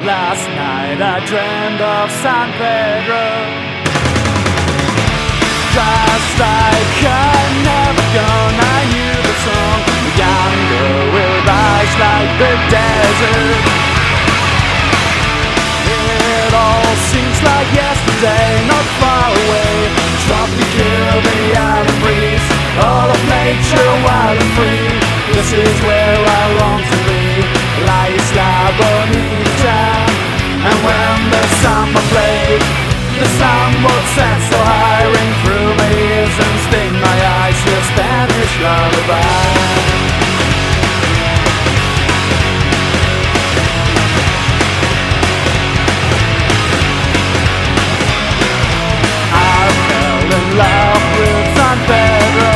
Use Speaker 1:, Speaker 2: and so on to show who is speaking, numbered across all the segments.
Speaker 1: Last night I dreamed of San Pedro, just like I'd never gone. I knew the song, yonder will rise like the desert. It all seems like yesterday, not far away. Tropical, the island breeze, all of nature wild and free. This is where I long to be, La Isla Bonita. And when the summer played, the sun would set so high, ring through my ears and sting my eyes, your Spanish lullaby. Love with San Pedro.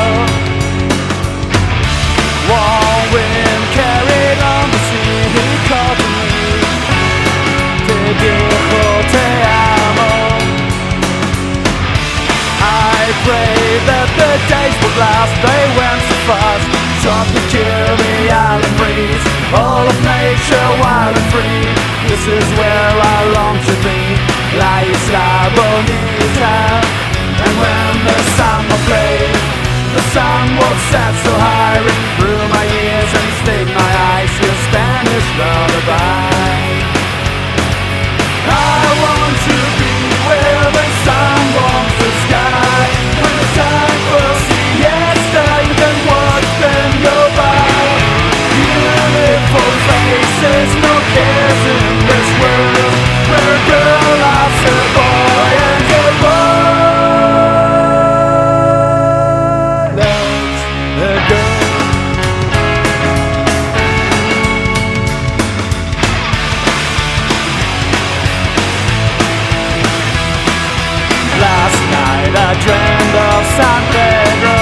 Speaker 1: Warm wind carried on the sea. He called to me, te dijo te amo. I prayed that the days would last. They went so fast. Tropical, the island breeze, all of nature wild and free. This is where I long to be, La Isla Bonita. And when the summer played, the sun would set so high, ring through my ears and sting my eyes, your Spanish lullaby. I want to be where the sun warms the sky. When the time for siesta, you can watch them go by. Beautiful faces, no cares in this world, where a girl loves a boy and a boy. I dreamed of San Pedro.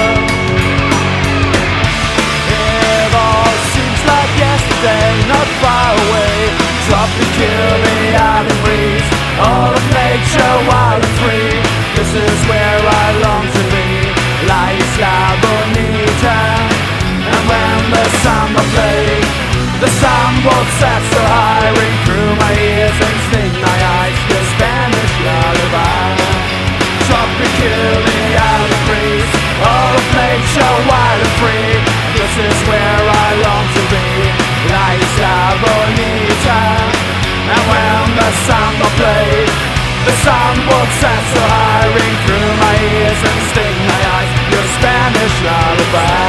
Speaker 1: It all seems like yesterday, not far away. Tropical, the island breeze, all of nature wild and free. This is where I long to be, La Isla Bonita. And when the summer played, the sun would set so high, ring through my ears and sting my eyes, your Spanish lullaby. Tropical, the island breeze, all of nature wild and free. This is where I long to be, La Isla Bonita. And when the summer played, the sun would set so high, ring through my ears and sting my eyes, your Spanish lullaby.